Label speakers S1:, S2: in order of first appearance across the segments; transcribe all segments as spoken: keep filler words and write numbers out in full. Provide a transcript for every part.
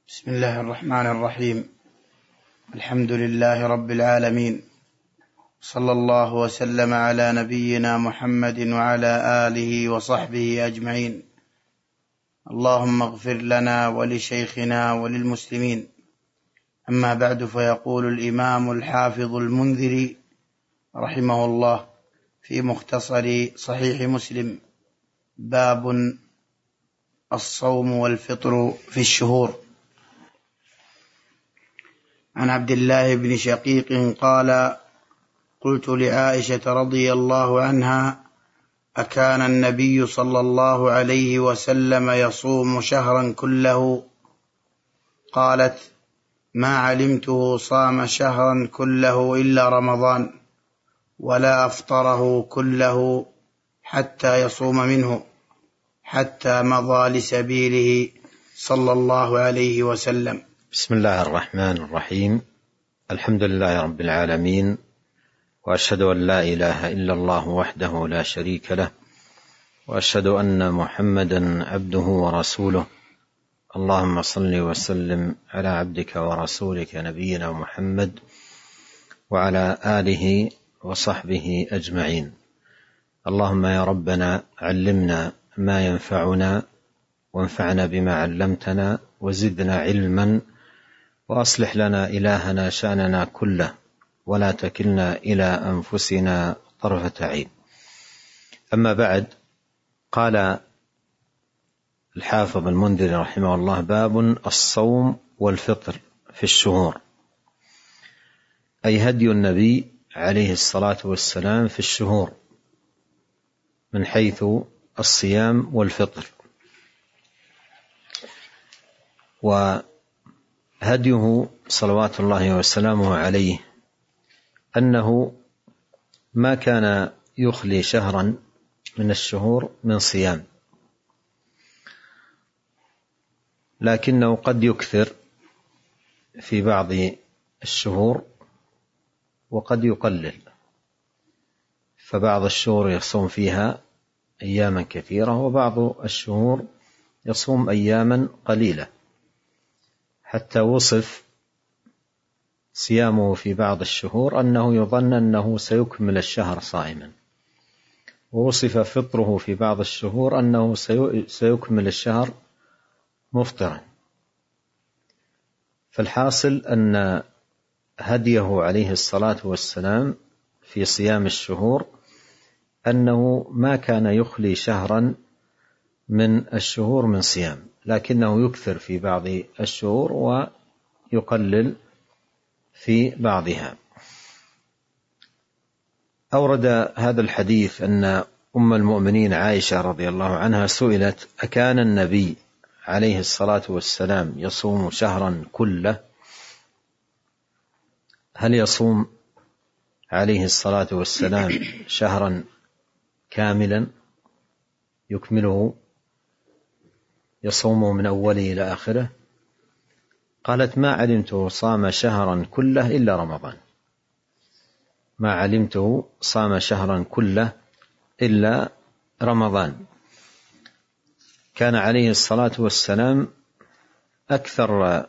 S1: بسم الله الرحمن الرحيم. الحمد لله رب العالمين، صلى الله وسلم على نبينا محمد وعلى آله وصحبه أجمعين. اللهم اغفر لنا ولشيخنا وللمسلمين. أما بعد، فيقول الإمام الحافظ المنذري رحمه الله في مختصر صحيح مسلم: باب الصوم والفطر في الشهور. عن عبد الله بن شقيق قال: قلت لعائشة رضي الله عنها: أكان النبي صلى الله عليه وسلم يصوم شهرا كله؟ قالت: ما علمته صام شهرا كله إلا رمضان، ولا أفطره كله حتى يصوم منه، حتى مضى لسبيله صلى الله عليه وسلم.
S2: بسم الله الرحمن الرحيم. الحمد لله رب العالمين، وأشهد أن لا إله إلا الله وحده لا شريك له، وأشهد أن محمدا عبده ورسوله. اللهم صل وسلم على عبدك ورسولك نبينا محمد وعلى آله وصحبه أجمعين. اللهم يا ربنا علمنا ما ينفعنا، وانفعنا بما علمتنا، وزدنا علما، وأصلح لنا إلهنا شأننا كله، ولا تكلنا إلى أنفسنا طرفة عين. أما بعد، قال الحافظ المنذري رحمه الله: باب الصوم والفطر في الشهور، أي هدي النبي عليه الصلاة والسلام في الشهور من حيث الصيام والفطر. وهديه صلوات الله وسلامه عليه أنه ما كان يخلي شهرا من الشهور من صيام، لكنه قد يكثر في بعض الشهور وقد يقلل، فبعض الشهور يصوم فيها أياما كثيرة، وبعض الشهور يصوم أياما قليلة، حتى وصف صيامه في بعض الشهور أنه يظن أنه سيكمل الشهر صائما، ووصف فطره في بعض الشهور أنه سيكمل الشهر مفطرا. فالحاصل أن هديه عليه الصلاة والسلام في صيام الشهور أنه ما كان يخلي شهرا من الشهور من صيام، لكنه يكثر في بعض الشهور ويقلل في بعضها. أورد هذا الحديث أن أم المؤمنين عائشة رضي الله عنها سئلت: أكان النبي عليه الصلاة والسلام يصوم شهرا كله؟ هل يصوم عليه الصلاة والسلام شهرا كاملا يكمله، يصومه من أوله إلى آخره؟ قالت: ما علمته صام شهرا كله إلا رمضان. ما علمته صام شهرا كله إلا رمضان. كان عليه الصلاة والسلام أكثر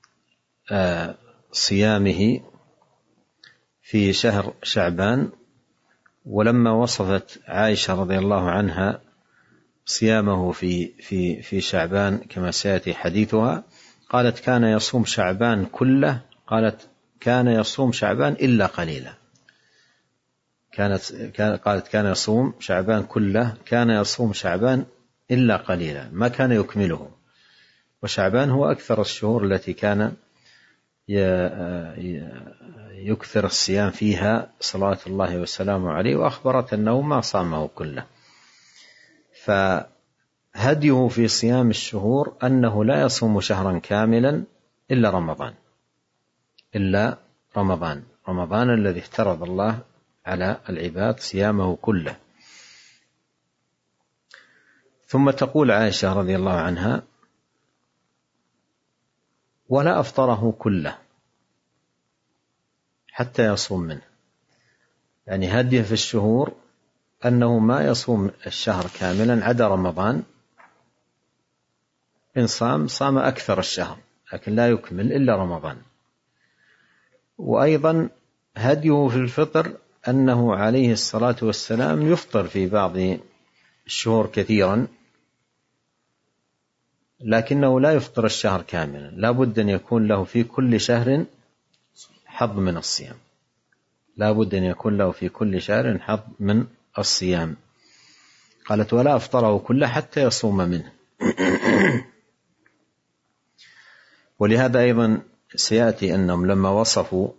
S2: صيامه في شهر شعبان، ولما وصفت عائشة رضي الله عنها صيامه في في في شعبان كما سيأتي حديثها، قالت: كان يصوم شعبان كله، قالت: كان يصوم شعبان إلا قليلا. كانت قالت: كان يصوم شعبان كله، كان يصوم شعبان إلا قليلا، ما كان يكمله. وشعبان هو أكثر الشهور التي كان يكثر الصيام فيها صلوات الله وسلامه عليه، وأخبرت أنه ما صامه كله. فهديه في صيام الشهور أنه لا يصوم شهرا كاملا إلا رمضان، إلا رمضان رمضان الذي افترض الله على العباد صيامه كله. ثم تقول عائشة رضي الله عنها: ولا أفطره كله حتى يصوم منه. يعني هديه في الشهور أنه ما يصوم الشهر كاملا عدا رمضان، إن صام صام أكثر الشهر لكن لا يكمل إلا رمضان. وأيضا هديه في الفطر أنه عليه الصلاة والسلام يفطر في بعض الشهور كثيرا، لكنه لا يفطر الشهر كاملا، لا بد أن يكون له في كل شهر حظ من الصيام، لا بد أن يكون له في كل شهر حظ من الصيام. قالت ولا أفطره كله حتى يصوم منه. ولهذا أيضا سيأتي أنهم لما وصفوا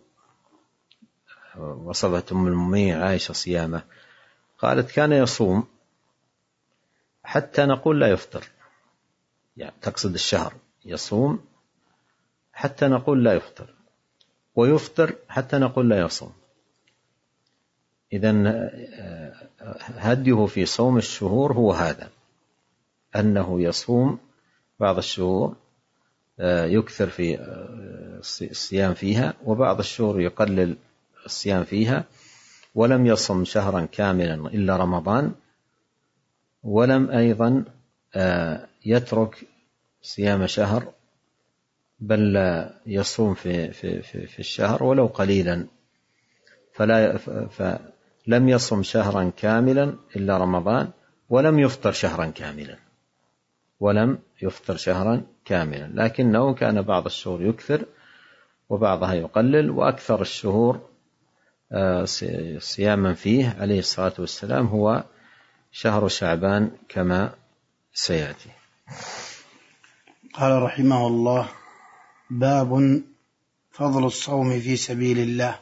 S2: وصفت أم المؤمنين عائشة صيامه قالت كان يصوم حتى نقول لا يفطر، يعني تقصد الشهر، يصوم حتى نقول لا يفطر، ويفطر حتى نقول لا يصوم. إذن هديه في صوم الشهور هو هذا، أنه يصوم بعض الشهور يكثر في الصيام فيها، وبعض الشهور يقلل الصيام فيها، ولم يصم شهرا كاملا إلا رمضان، ولم أيضا يترك صيام شهر، بل يصوم في, في, في, في الشهر ولو قليلا، فلا فلم يصم شهرا كاملا إلا رمضان، ولم يفطر شهرا كاملا ولم يفطر شهرا كاملا لكنه كان بعض الشهور يكثر وبعضها يقلل، وأكثر الشهور صياما فيه عليه الصلاة والسلام هو شهر شعبان كما سيأتي.
S1: قال رحمه الله: باب فضل الصوم في سبيل الله.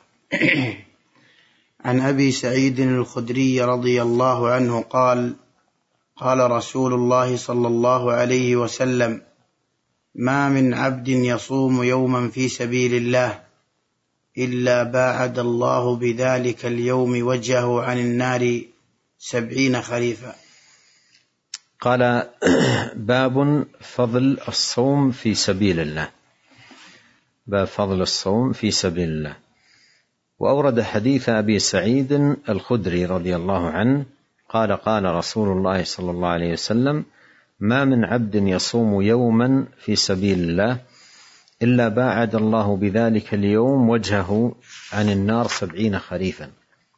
S1: عن أبي سعيد الخدري رضي الله عنه قال: قال رسول الله صلى الله عليه وسلم: ما من عبد يصوم يوما في سبيل الله إلا باعد الله بذلك اليوم وجهه عن النار سبعين خريفا.
S2: قال: باب فضل الصوم في سبيل الله. باب فضل الصوم في سبيل الله. وأورد حديث أبي سعيد الخدري رضي الله عنه قال: قال رسول الله صلى الله عليه وسلم: ما من عبد يصوم يوما في سبيل الله إلا باعد الله بذلك اليوم وجهه عن النار سبعين خريفا.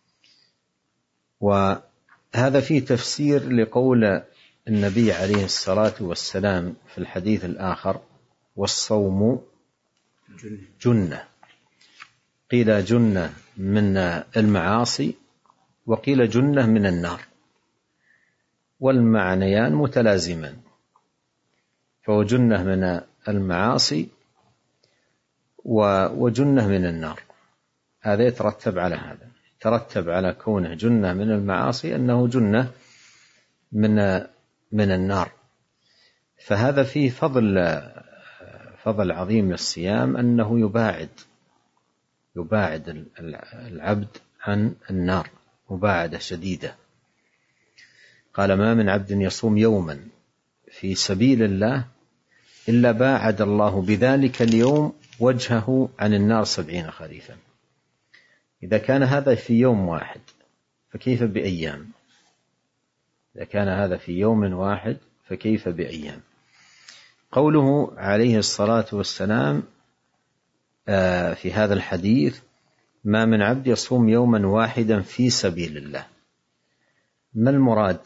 S2: وهذا فيه تفسير لقول النبي عليه الصلاة والسلام في الحديث الآخر: والصوم جنة. قيل جنة من المعاصي، وقيل جنة من النار، والمعنيان متلازمان، فهو جنة من المعاصي وجنة من النار. هذا يترتب على هذا، يترتب على كونه جنة من المعاصي أنه جنة من من النار. فهذا فيه فضل فضل عظيم للصيام، أنه يباعد يباعد العبد عن النار مباعدة شديدة. قال: ما من عبد يصوم يوما في سبيل الله إلا باعد الله بذلك اليوم وجهه عن النار سبعين خريفا. إذا كان هذا في يوم واحد فكيف بأيام؟ إذا كان هذا في يوم واحد فكيف بأيام؟ قوله عليه الصلاة والسلام في هذا الحديث: ما من عبد يصوم يوما واحدا في سبيل الله، ما المراد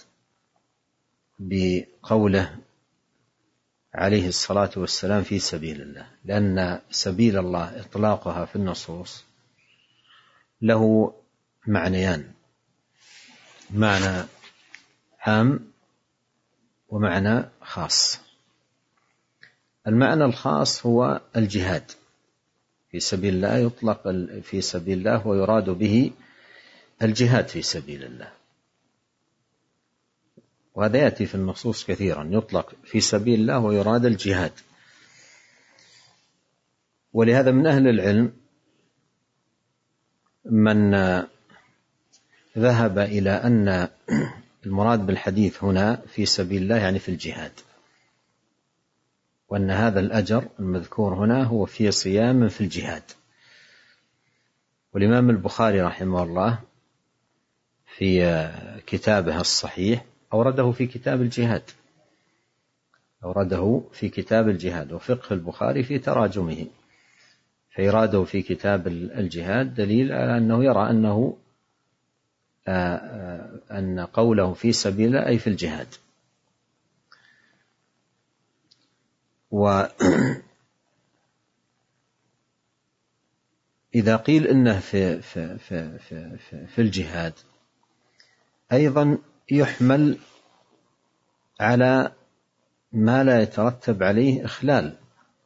S2: بقوله عليه الصلاة والسلام في سبيل الله؟ لأن سبيل الله إطلاقها في النصوص له معنيان: معنى عام ومعنى خاص. المعنى الخاص هو الجهاد في سبيل الله، يطلق في سبيل الله ويراد به الجهاد في سبيل الله، وهذا يأتي في النصوص كثيرا، يطلق في سبيل الله ويراد الجهاد. ولهذا من أهل العلم من ذهب إلى أن المراد بالحديث هنا في سبيل الله يعني في الجهاد، وأن هذا الأجر المذكور هنا هو في صيام في الجهاد. والإمام البخاري رحمه الله في كتابه الصحيح أورده في كتاب الجهاد، أورده في كتاب الجهاد، وفقه البخاري في تراجمه، فإراده في كتاب الجهاد دليل على أنه يرى أنه أن قوله في سبيل الله أي في الجهاد. وإذا قيل إنه في, في, في, في, في, في الجهاد أيضا يحمل على ما لا يترتب عليه إخلال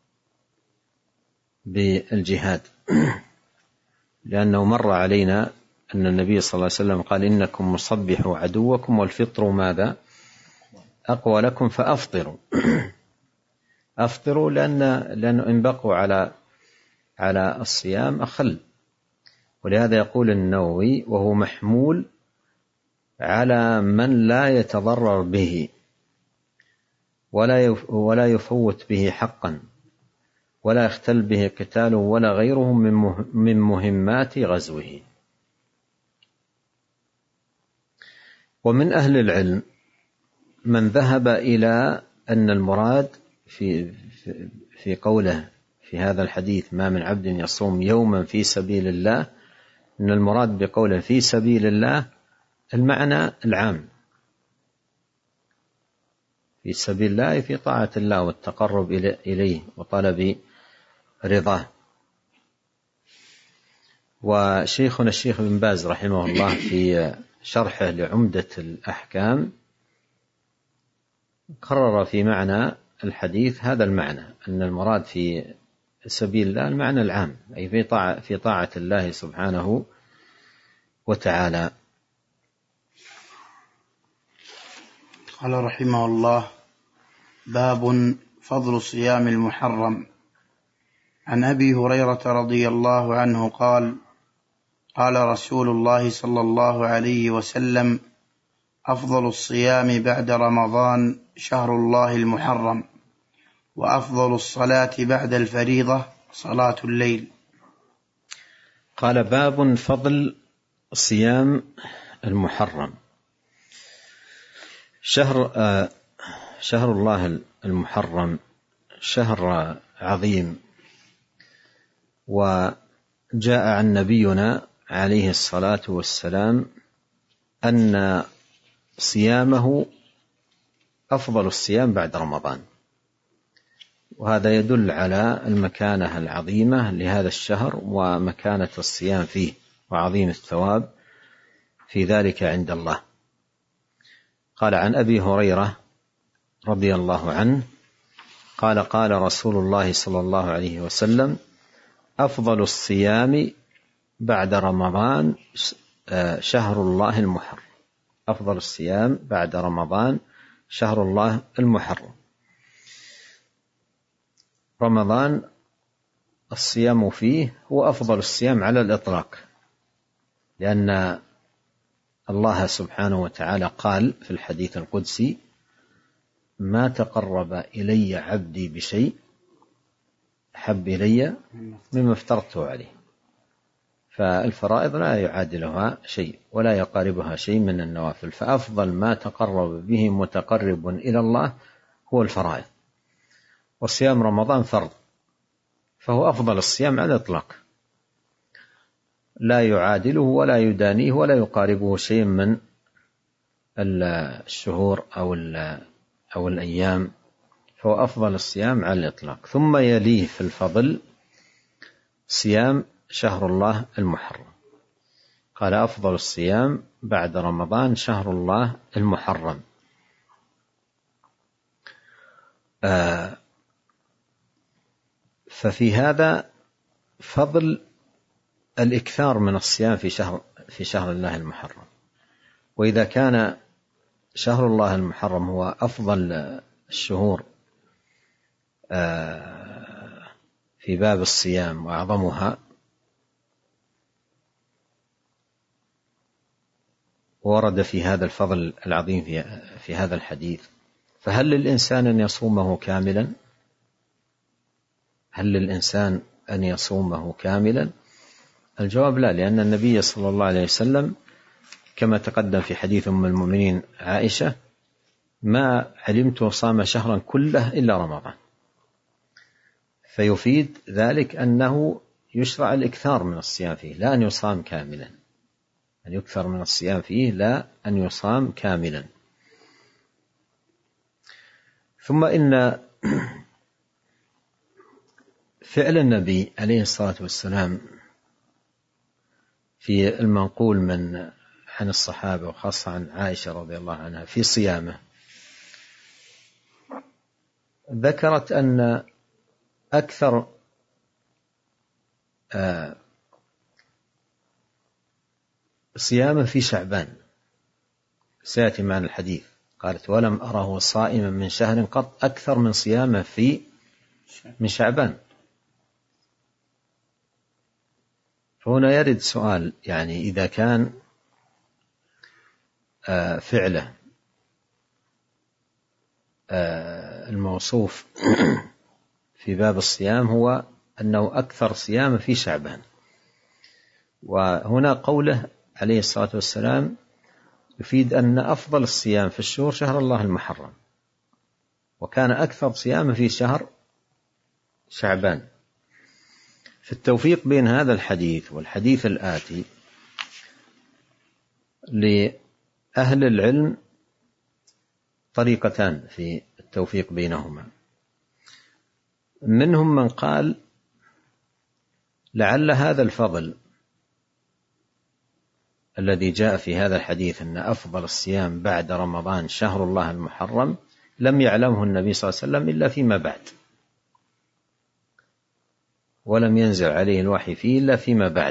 S2: بالجهاد، لأنه مر علينا أن النبي صلى الله عليه وسلم قال إنكم مصبحوا عدوكم والفطر ماذا أقوى لكم فأفطروا. أفطروا لأن لأنه إن بقوا على على الصيام أخل، ولهذا يقول النووي وهو محمول على من لا يتضرر به ولا ولا يفوت به حقا ولا يختل به قتال ولا غيره من مهمات غزوه. ومن أهل العلم من ذهب إلى أن المراد في في قوله في هذا الحديث ما من عبد يصوم يوما في سبيل الله، أن المراد بقوله في سبيل الله المعنى العام، في سبيل الله في طاعة الله والتقرب إليه وطلب رضاه. وشيخنا الشيخ بن باز رحمه الله في شرحه لعمدة الأحكام قرر في معنى الحديث هذا المعنى، أن المراد في سبيل الله المعنى العام، أي في طاعة, في طاعة الله سبحانه وتعالى.
S1: قال رحمه الله: باب فضل صيام المحرم. عن أبي هريرة رضي الله عنه قال: قال رسول الله صلى الله عليه وسلم: أفضل الصيام بعد رمضان شهر الله المحرم، وأفضل الصلاة بعد الفريضة صلاة الليل.
S2: قال: باب فضل صيام المحرم. شهر آه شهر الله المحرم شهر عظيم، وجاء عن نبينا عليه الصلاة والسلام أن صيامه أفضل الصيام بعد رمضان، وهذا يدل على المكانة العظيمة لهذا الشهر ومكانة الصيام فيه وعظيم الثواب في ذلك عند الله. قال: عن أبي هريرة رضي الله عنه قال: قال رسول الله صلى الله عليه وسلم: أفضل الصيام بعد رمضان شهر الله المحرم. أفضل الصيام بعد رمضان شهر الله المحرم. رمضان الصيام فيه هو أفضل الصيام على الإطلاق، لأن الله سبحانه وتعالى قال في الحديث القدسي: ما تقرب إلي عبدي بشيء أحب إلي مما افترضته عليه. فالفرائض لا يعادلها شيء ولا يقاربها شيء من النوافل، فأفضل ما تقرب به متقرب إلى الله هو الفرائض، وصيام رمضان فرض، فهو أفضل الصيام على الإطلاق، لا يعادله ولا يدانيه ولا يقاربه شيء من الشهور أو أو الأيام، فهو أفضل الصيام على الإطلاق. ثم يليه في الفضل صيام شهر الله المحرم. قال: أفضل الصيام بعد رمضان شهر الله المحرم. آه ففي هذا فضل الإكثار من الصيام في شهر في شهر الله المحرم. وإذا كان شهر الله المحرم هو أفضل الشهور في باب الصيام وأعظمها، ورد في هذا الفضل العظيم في, في هذا الحديث، فهل للإنسان أن يصومه كاملا؟ هل للإنسان أن يصومه كاملا؟ الجواب لا، لأن النبي صلى الله عليه وسلم كما تقدم في حديث أم المؤمنين عائشة ما علمت صام شهرا كله إلا رمضان. فيفيد ذلك أنه يشرع الإكثار من الصيام فيه، لا أن يصام كاملا، أن يكثر من الصيام فيه لا أن يصام كاملا. ثم إن فعل النبي عليه الصلاة والسلام في المنقول من عن الصحابة وخاصة عن عائشة رضي الله عنها في صيامه، ذكرت أن أكثر صيامه في شعبان، سيأتي معنا الحديث، قالت ولم أره صائما من شهر قط أكثر من صيامه في من شعبان. فهنا يرد سؤال، يعني إذا كان فعله الموصوف في باب الصيام هو أنه أكثر صيام في شعبان، وهنا قوله عليه الصلاة والسلام يفيد أن أفضل الصيام في الشهور شهر الله المحرم، وكان أكثر صيام في شهر شعبان. في التوفيق بين هذا الحديث والحديث الآتي لأهل العلم طريقتان في التوفيق بينهما. منهم من قال لعل هذا الفضل الذي جاء في هذا الحديث أن أفضل الصيام بعد رمضان شهر الله المحرم لم يعلمه النبي صلى الله عليه وسلم إلا فيما بعد، ولم ينزل عليه الوحي فيه إلا فيما بعد.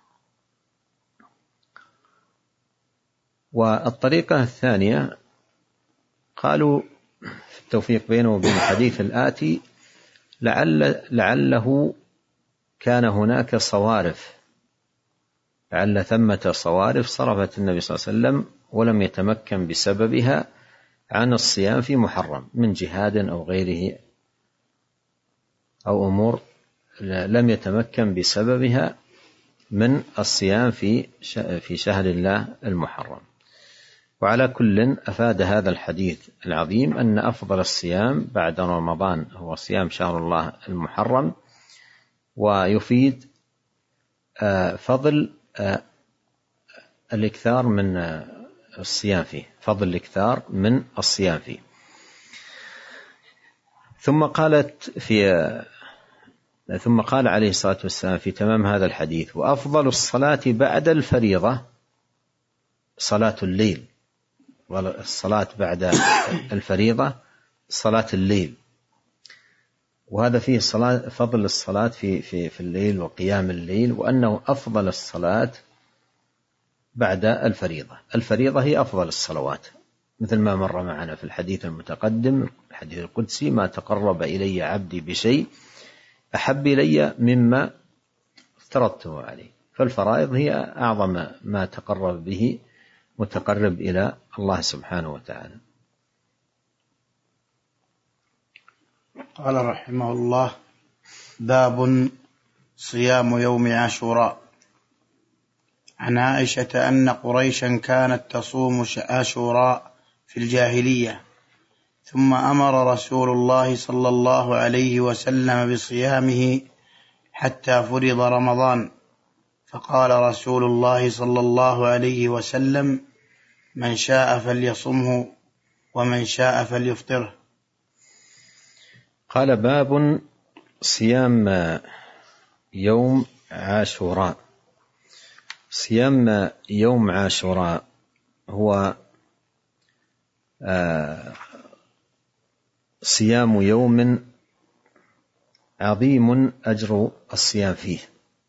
S2: والطريقة الثانية قالوا في التوفيق بينه وبين الحديث الآتي لعل لعله كان هناك صوارف، لعل ثمة صوارف صرفت النبي صلى الله عليه وسلم ولم يتمكن بسببها عن الصيام في محرم من جهاد أو غيره، أو أمور لم يتمكن بسببها من الصيام في في شهر الله المحرم. وعلى كل أفاد هذا الحديث العظيم أن أفضل الصيام بعد رمضان هو صيام شهر الله المحرم، ويفيد فضل الإكثار من الصيام فيه، فضل الإكثار من الصيام فيه. ثم قالت في ثم قال عليه الصلاة والسلام في تمام هذا الحديث وأفضل الصلاة بعد الفريضة صلاة الليل، والصلاة بعد الفريضة صلاة الليل، وهذا فيه صلاة فضل الصلاة في في في الليل وقيام الليل، وأنه أفضل الصلاة بعد الفريضة. الفريضة هي أفضل الصلوات، مثل ما مر معنا في الحديث المتقدم الحديث القدسي ما تقرب إلي عبدي بشيء أحب إلي مما افترضته عليه. فالفرائض هي أعظم ما تقرب به متقرب إلى الله سبحانه وتعالى.
S1: قال رحمه الله: باب صيام يوم عاشوراء. عن عائشة أن قريشا كانت تصوم عاشوراء في الجاهلية، ثم أمر رسول الله صلى الله عليه وسلم بصيامه حتى فرض رمضان، فقال رسول الله صلى الله عليه وسلم: من شاء فليصمه ومن شاء فليفطره.
S2: قال: باب صيام يوم عاشوراء. صيام يوم عاشوراء هو صيام يوم عظيم أجر الصيام فيه،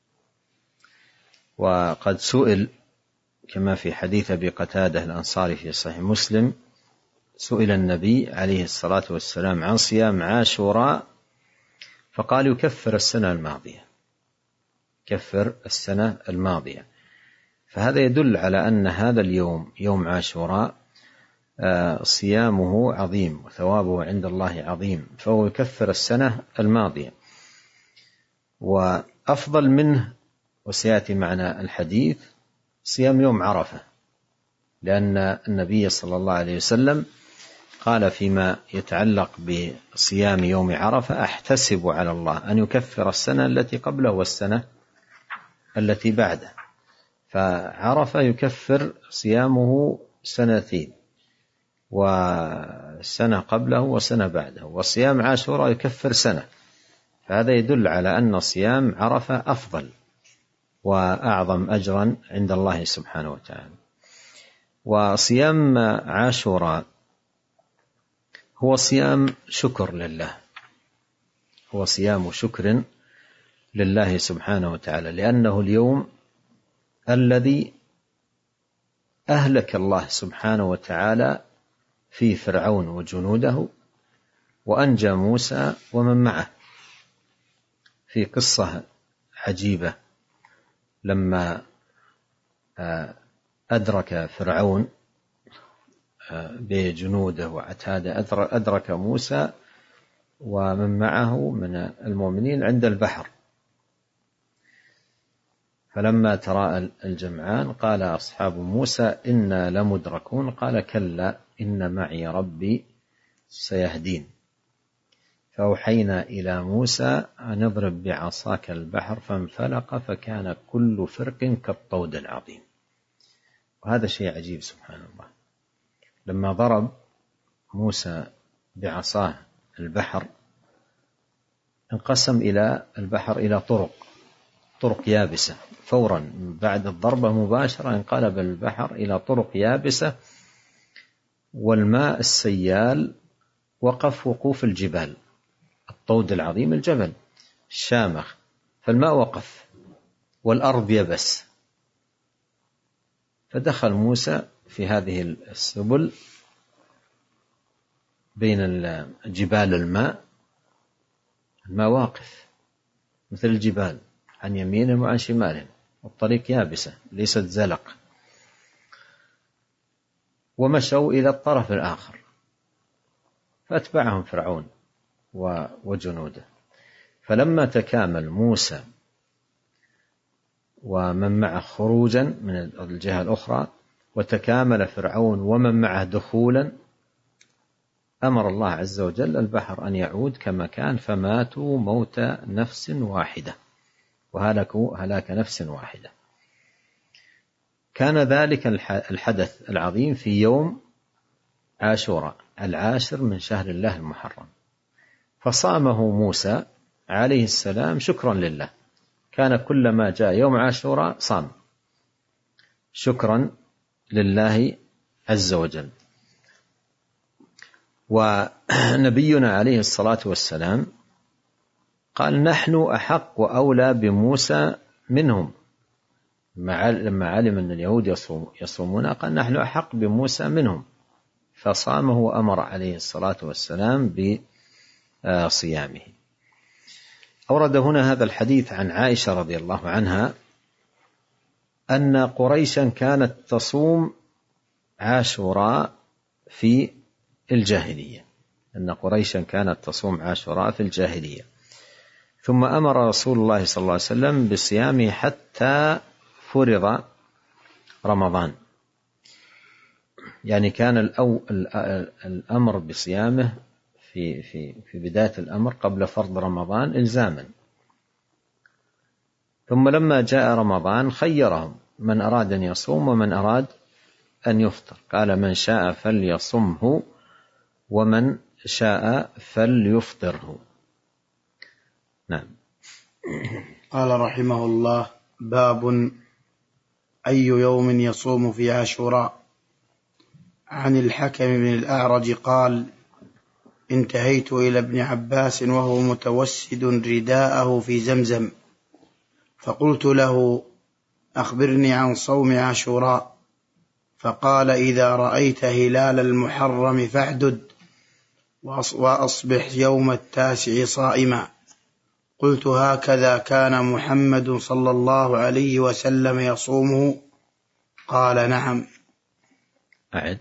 S2: وقد سئل كما في حديث أبي قتادة الأنصاري في صحيح مسلم، سئل النبي عليه الصلاة والسلام عن صيام عاشوراء فقال: يكفر السنة الماضية، كفر السنة الماضية. فهذا يدل على أن هذا اليوم يوم عاشوراء صيامه عظيم وثوابه عند الله عظيم، فهو يكفر السنة الماضية. وأفضل منه وسيأتي معنا الحديث صيام يوم عرفة، لأن النبي صلى الله عليه وسلم قال فيما يتعلق بصيام يوم عرفة: أحتسب على الله أن يكفر السنة التي قبله والسنة التي بعده. فعرفة يكفر صيامه سنتين، وسنة قبله وسنة بعده، وصيام عاشوراء يكفر سنة. فهذا يدل على أن صيام عرفة أفضل وأعظم أجرا عند الله سبحانه وتعالى. وصيام عاشوراء هو صيام شكر لله، هو صيام شكر لله سبحانه وتعالى، لأنه اليوم الذي أهلك الله سبحانه وتعالى في فرعون وجنوده، وأنجى موسى ومن معه. في قصة عجيبة لما أدرك فرعون بجنوده وعتاده، أدرك موسى ومن معه من المؤمنين عند البحر، فلما تراءى الجمعان قال أصحاب موسى: إنا لمدركون. قال: كلا إن معي ربي سيهدين. فأوحينا إلى موسى أن اضرب بعصاك البحر فانفلق فكان كل فرق كالطود العظيم. وهذا شيء عجيب سبحان الله. لما ضرب موسى بعصاه البحر انقسم إلى البحر إلى طرق طرق يابسة، فورا بعد الضربة مباشرة انقلب البحر إلى طرق يابسة، والماء السيال وقف وقوف الجبال، الطود العظيم الجبل الشامخ، فالماء وقف والأرض يبس. فدخل موسى في هذه السبل بين جبال الماء، الماء واقف مثل الجبال عن يمينهم وعن شمالهم، والطريق يابسة ليست زلق، ومشوا إلى الطرف الآخر، فأتبعهم فرعون وجنوده. فلما تكامل موسى ومن معه خروجا من الجهة الأخرى، وتكامل فرعون ومن معه دخولا، أمر الله عز وجل البحر أن يعود كما كان، فماتوا موت نفس واحدة وهلكوا هلاك نفس واحدة. كان ذلك الحدث العظيم في يوم عاشوراء العاشر من شهر الله المحرم، فصامه موسى عليه السلام شكرا لله. كان كلما جاء يوم عاشوراء صام شكرا لله عز وجل. ونبينا عليه الصلاة والسلام قال: نحن أحق وأولى بموسى منهم. لما علم أن اليهود يصومون قال: نحن أحق بموسى منهم، فصامه وأمر عليه الصلاة والسلام بصيامه. أورد هنا هذا الحديث عن عائشة رضي الله عنها أن قريشا كانت تصوم عاشوراء في الجاهلية، أن قريشا كانت تصوم عاشوراء في الجاهلية، ثم أمر رسول الله صلى الله عليه وسلم بصيامه حتى فرض رمضان. يعني كان الأمر بصيامه في في في بداية الأمر قبل فرض رمضان إلزاما، ثم لما جاء رمضان خيرهم من أراد أن يصوم ومن أراد أن يفطر، قال: من شاء فليصمه ومن شاء فليفطره. نعم.
S1: قال رحمه الله: باب أي يوم يصوم في عاشوراء. عن الحكم بن الأعرج قال: انتهيت إلى ابن عباس وهو متوسد رداءه في زمزم، فقلت له: أخبرني عن صوم عاشوراء. فقال: إذا رأيت هلال المحرم فاعدد، وأصبح يوم التاسع صائما. قلت: هكذا كان محمد صلى الله عليه وسلم يصومه؟ قال: نعم.
S2: أعد.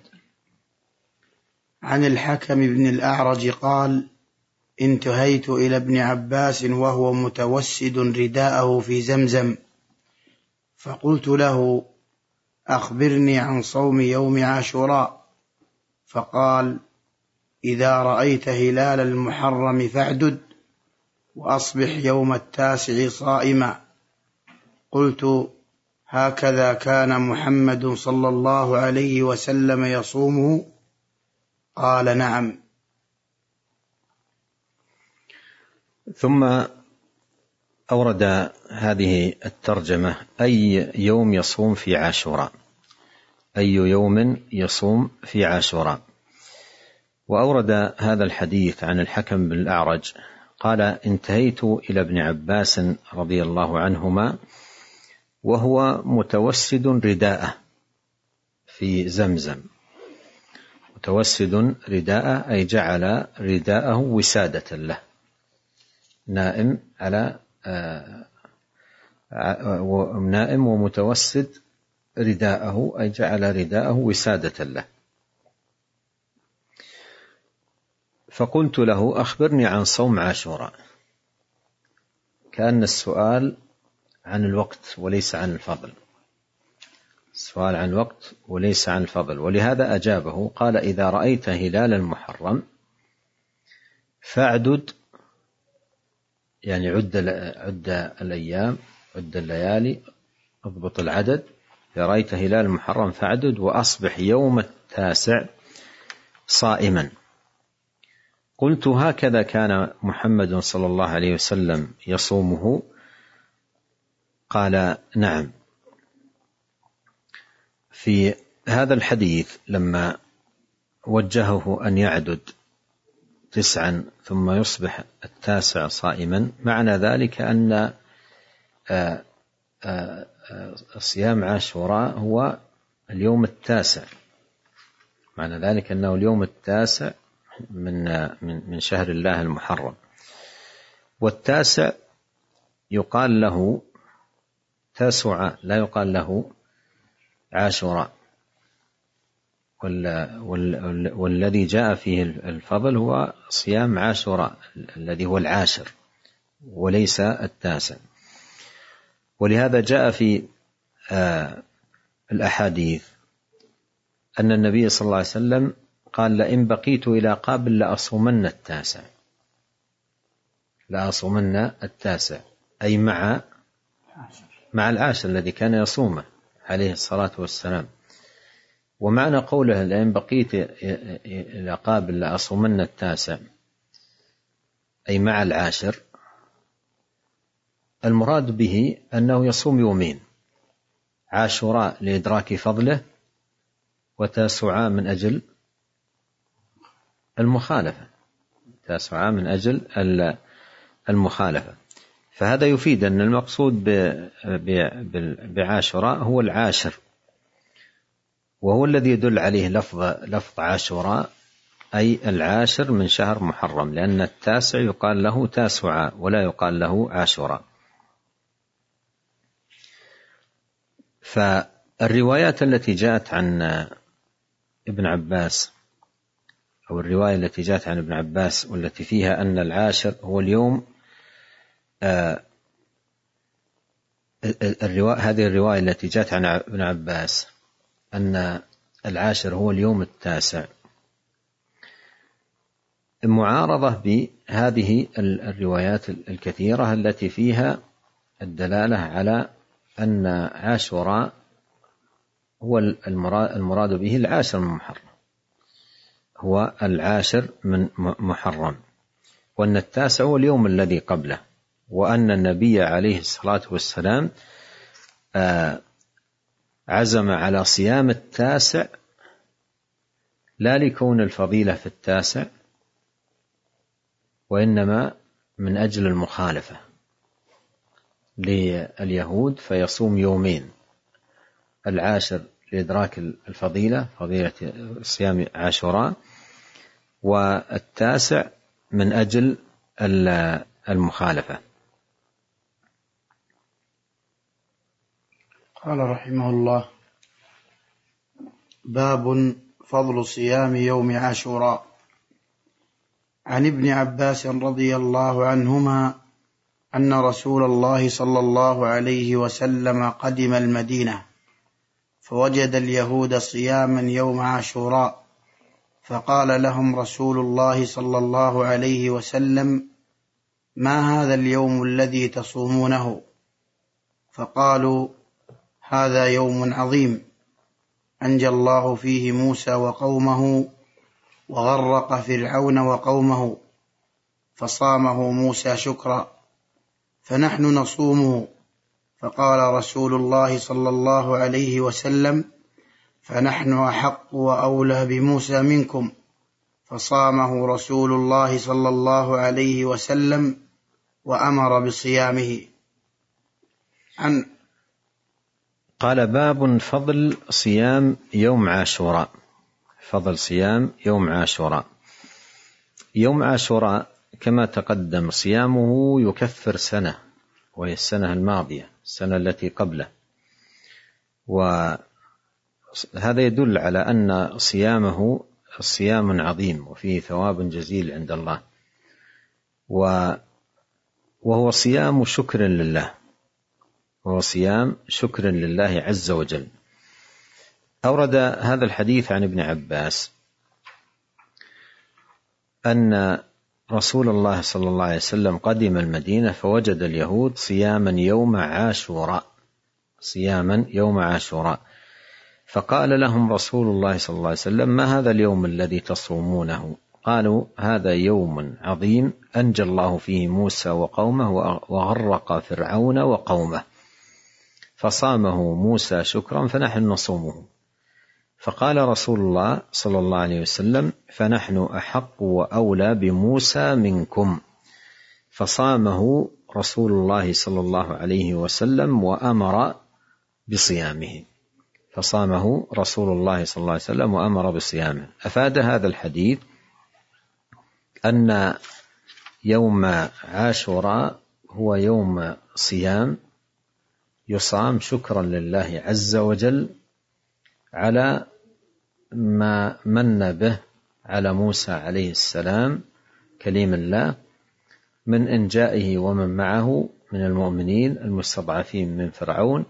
S1: عن الحكم بن الأعرج قال: انتهيت إلى ابن عباس وهو متوسد رداءه في زمزم، فقلت له: أخبرني عن صوم يوم عاشوراء. فقال: إذا رأيت هلال المحرم فاعدد وأصبح يوم التاسع صائما. قلت: هكذا كان محمد صلى الله عليه وسلم يصومه؟ قال: نعم.
S2: ثم أورد هذه الترجمة: أي يوم يصوم في عاشوراء، أي يوم يصوم في عاشوراء. وأورد هذا الحديث عن الحكم بن الأعرج قال: انتهيت إلى ابن عباس رضي الله عنهما وهو متوسد رداءه في زمزم. متوسد رداءه أي جعل رداءه وسادة له، نائم على نائم ومتوسد رداءه أي جعل رداءه وسادة له. فقلت له: أخبرني عن صوم عاشوراء. كأن السؤال عن الوقت وليس عن الفضل، السؤال عن الوقت وليس عن الفضل. ولهذا أجابه قال: إذا رأيت هلال المحرم فاعدد، يعني عد عد الأيام، عد الليالي، اضبط العدد. إذا رأيت هلال المحرم فاعدد وأصبح يوم التاسع صائما. قلت: هكذا كان محمد صلى الله عليه وسلم يصومه؟ قال: نعم. في هذا الحديث لما وجهه أن يعدد تسعا ثم يصبح التاسع صائما، معنى ذلك أن صيام عاشوراء هو اليوم التاسع، معنى ذلك أنه اليوم التاسع من من شهر الله المحرم. والتاسع يقال له تاسعاء، لا يقال له عاشوراء. والذي جاء فيه الفضل هو صيام عاشوراء الذي هو العاشر وليس التاسع. ولهذا جاء في الأحاديث أن النبي صلى الله عليه وسلم قال: لئن بقيت إلى قابل لأصومن التاسع، لأصومن التاسع أي مع مع العاشر الذي كان يصومه عليه الصلاة والسلام. ومعنى قوله لئن بقيت إلى قابل لأصومن التاسع أي مع العاشر، المراد به أنه يصوم يومين: عاشوراء لإدراك فضله، وتاسعاء من أجل المخالفة، تاسعاء من أجل المخالفة. فهذا يفيد أن المقصود بعاشوراء هو العاشر، وهو الذي يدل عليه لفظ لفظ عاشوراء أي العاشر من شهر محرم، لأن التاسع يقال له تاسعاء ولا يقال له عاشوراء. فالروايات التي جاءت عن ابن عباس، أو الرواية التي جاءت عن ابن عباس والتي فيها أن العاشر هو اليوم، آه هذه الرواية التي جاءت عن ابن عباس أن العاشر هو اليوم التاسع، معارضة بهذه الروايات الكثيرة التي فيها الدلالة على أن عاشوراء هو المراد به العاشر من محرم، هو العاشر من محرم، وأن التاسع هو اليوم الذي قبله، وأن النبي عليه الصلاة والسلام عزم على صيام التاسع لا لكون الفضيلة في التاسع، وإنما من أجل المخالفة لليهود، فيصوم يومين: العاشر لإدراك الفضيلة، فضيلة صيام عاشوراء، والتاسع من أجل المخالفة.
S1: قال رحمه الله: باب فضل صيام يوم عاشوراء. عن ابن عباس رضي الله عنهما أن رسول الله صلى الله عليه وسلم قدم المدينة فوجد اليهود صياما يوم عاشوراء، فقال لهم رسول الله صلى الله عليه وسلم: ما هذا اليوم الذي تصومونه؟ فقالوا: هذا يوم عظيم أنجى الله فيه موسى وقومه وغرق فرعون وقومه، فصامه موسى شكرا، فنحن نصومه. فقال رسول الله صلى الله عليه وسلم: فنحن أحق وأولى بموسى منكم، فصامه رسول الله صلى الله عليه وسلم وأمر بصيامه. عن
S2: قال: باب فضل صيام يوم عاشوراء. فضل صيام يوم عاشوراء. يوم عاشوراء كما تقدم صيامه يكفر سنة، وهي السنة الماضية، السنة التي قبله، وهذا يدل على أن صيامه صيام عظيم وفيه ثواب جزيل عند الله، وهو صيام شكر لله، وهو صيام شكر لله عز وجل. أورد هذا الحديث عن ابن عباس أن رسول الله صلى الله عليه وسلم قدم المدينة فوجد اليهود صياما يوم عاشوراء صياما يوم عاشوراء فقال لهم رسول الله صلى الله عليه وسلم: ما هذا اليوم الذي تصومونه؟ قالوا: هذا يوم عظيم أنجى الله فيه موسى وقومه وغرق فرعون وقومه، فصامه موسى شكرا، فنحن نصومه. فقال رسول الله صلى الله عليه وسلم: فنحن أحق وأولى بموسى منكم، فصامه رسول الله صلى الله عليه وسلم وأمر بصيامه. فصامه رسول الله صلى الله عليه وسلم وأمر بصيامه. أفاد هذا الحديث أن يوم عاشوراء هو يوم صيام يصام شكرا لله عز وجل على ما من به على موسى عليه السلام كليم الله من إنجائه ومن معه من المؤمنين المستضعفين من فرعون،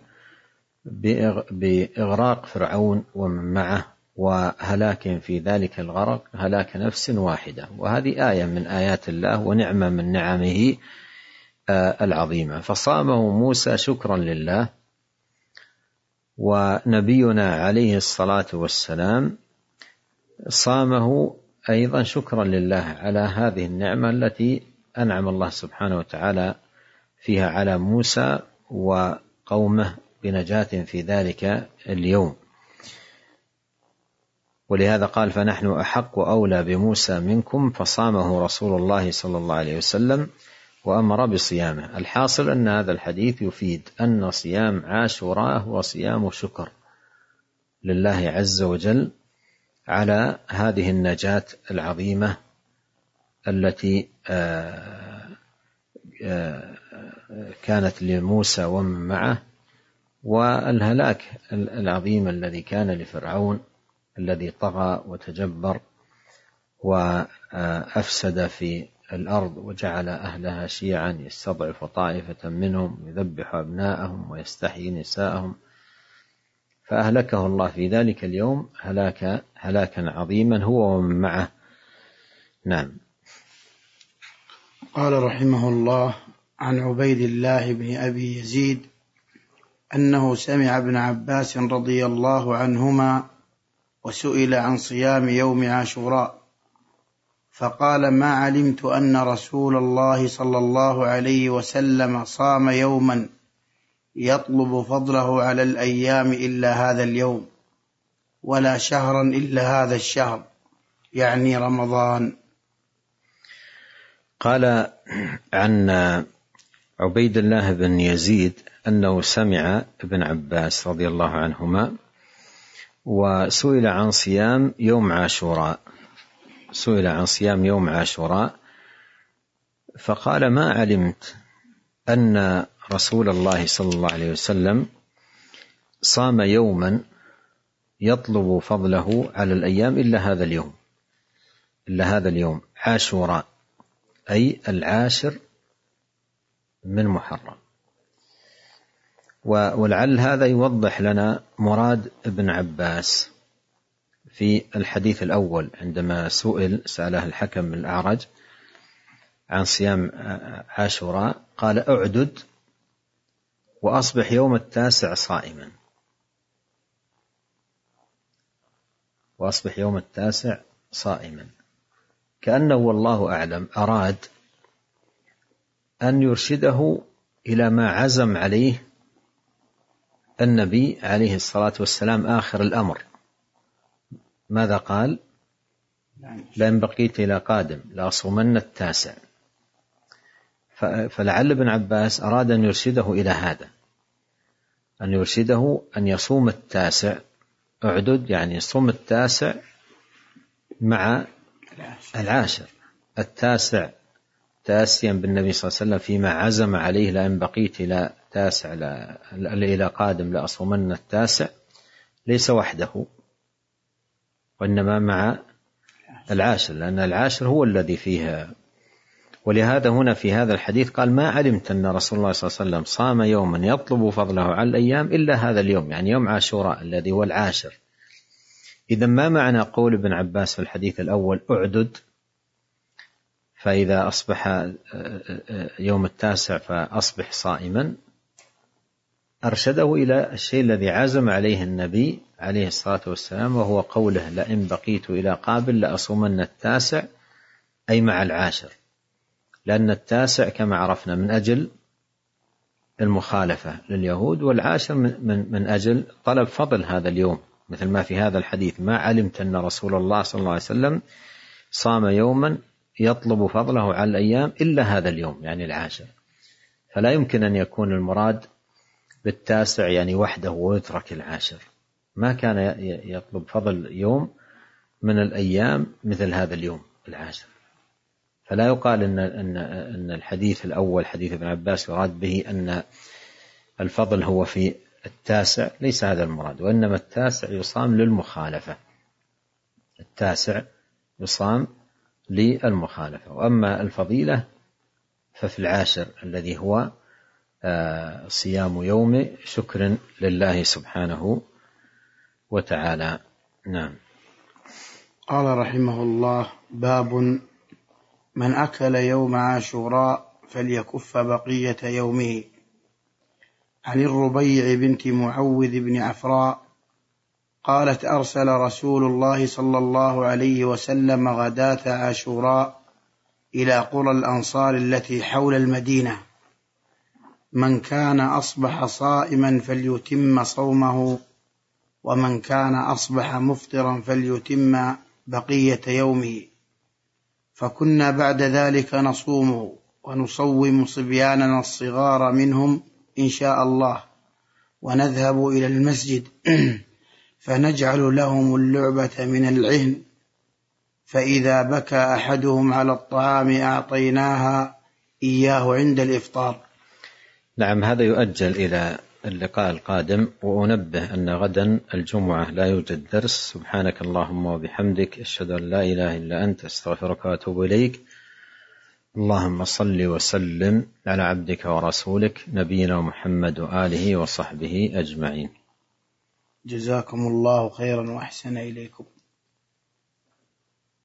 S2: بإغراق فرعون ومن معه وهلاك في ذلك الغرق هلاك نفس واحدة. وهذه آية من آيات الله ونعمة من نعمه العظيمة. فصامه موسى شكرا لله، ونبينا عليه الصلاة والسلام صامه أيضا شكرا لله على هذه النعمة التي أنعم الله سبحانه وتعالى فيها على موسى وقومه بنجاة في ذلك اليوم. ولهذا قال: فنحن أحق وأولى بموسى منكم، فصامه رسول الله صلى الله عليه وسلم وأمر بصيامه. الحاصل أن هذا الحديث يفيد أن صيام عاشوراء هو صيام شكر لله عز وجل على هذه النجاة العظيمة التي كانت لموسى ومن معه، والهلاك العظيم الذي كان لفرعون الذي طغى وتجبر وأفسد في الأرض وجعل أهلها شيعا يستضعف طائفة منهم يذبح أبناءهم ويستحيي نساءهم، فأهلكه الله في ذلك اليوم هلاك هلاكا عظيما هو ومن معه. نعم.
S1: قال رحمه الله: عن عبيد الله بن أبي يزيد أنه سمع ابن عباس رضي الله عنهما وسئل عن صيام يوم عاشوراء فقال: ما علمت أن رسول الله صلى الله عليه وسلم صام يوما يطلب فضله على الأيام إلا هذا اليوم، ولا شهرا إلا هذا الشهر، يعني رمضان.
S2: قال عن عبيد الله بن يزيد أنه سمع ابن عباس رضي الله عنهما وسئل عن صيام يوم عاشوراء سئل عن صيام يوم عاشوراء فقال: ما علمت أن رسول الله صلى الله عليه وسلم صام يوما يطلب فضله على الأيام إلا هذا اليوم إلا هذا اليوم عاشوراء، أي العاشر من محرم. ولعل هذا يوضح لنا مراد ابن عباس في الحديث الأول عندما سئل سأله الحكم بن الأعرج عن صيام عاشوراء قال أعدد وأصبح يوم التاسع صائما، وأصبح يوم التاسع صائما، كأنه والله أعلم أراد أن يرشده إلى ما عزم عليه النبي عليه الصلاة والسلام آخر الأمر. ماذا قال؟ لئن بقيت إلى قادم لأصومن التاسع. فلعل ابن عباس أراد أن يرشده إلى هذا، أن يرشده أن يصوم التاسع، أعدد يعني يصوم التاسع مع العاشر، التاسع تاسيا بالنبي صلى الله عليه وسلم فيما عزم عليه لئن بقيت إلى تاسع إلى قادم لأصومن التاسع، ليس وحده وإنما مع العاشر، لأن العاشر هو الذي فيها. ولهذا هنا في هذا الحديث قال ما علمت أن رسول الله صلى الله عليه وسلم صام يوما يطلب فضله على الأيام إلا هذا اليوم، يعني يوم عاشوراء الذي هو العاشر. إذا ما معنى قول ابن عباس في الحديث الأول أعدد، فإذا أصبح يوم التاسع فأصبح صائما، أرشده إلى الشيء الذي عزم عليه النبي عليه الصلاة والسلام، وهو قوله لئن بقيت إلى قابل لأصومن التاسع، أي مع العاشر، لأن التاسع كما عرفنا من أجل المخالفة لليهود، والعاشر من, من أجل طلب فضل هذا اليوم، مثل ما في هذا الحديث ما علمت أن رسول الله صلى الله عليه وسلم صام يوما يطلب فضله على الأيام إلا هذا اليوم، يعني العاشر. فلا يمكن أن يكون المراد بالتاسع يعني وحده ويترك العاشر، ما كان يطلب فضل يوم من الأيام مثل هذا اليوم العاشر. فلا يقال إن, إن, إن الحديث الأول حديث ابن عباس يراد به أن الفضل هو في التاسع، ليس هذا المراد، وإنما التاسع يصام للمخالفة، التاسع يصام للمخالفة، وأما الفضيلة ففي العاشر الذي هو صيام يوم شكر لله سبحانه وتعالى. نعم.
S1: قال رحمه الله: باب من أكل يوم عاشوراء فليكف بقية يومه. عن الربيع بنت معوذ بن عفراء قالت: أرسل رسول الله صلى الله عليه وسلم غداة عاشوراء إلى قرى الأنصار التي حول المدينة: من كان أصبح صائما فليتم صومه، ومن كان أصبح مفطرا فليتم بقية يومه. فكنا بعد ذلك نصومه ونصوم صبياننا الصغار منهم إن شاء الله، ونذهب إلى المسجد فنجعل لهم اللعبة من العهن، فإذا بكى أحدهم على الطعام أعطيناها إياه عند الإفطار.
S2: نعم، هذا يؤجل إلى اللقاء القادم. وأنبه أن غدا الجمعة لا يوجد درس. سبحانك اللهم وبحمدك، أشهد أن لا إله إلا أنت، أستغفرك وأتوب إليك. اللهم صل وسلم على عبدك ورسولك نبينا محمد وآله وصحبه أجمعين.
S1: جزاكم الله خيرا وأحسن إليكم.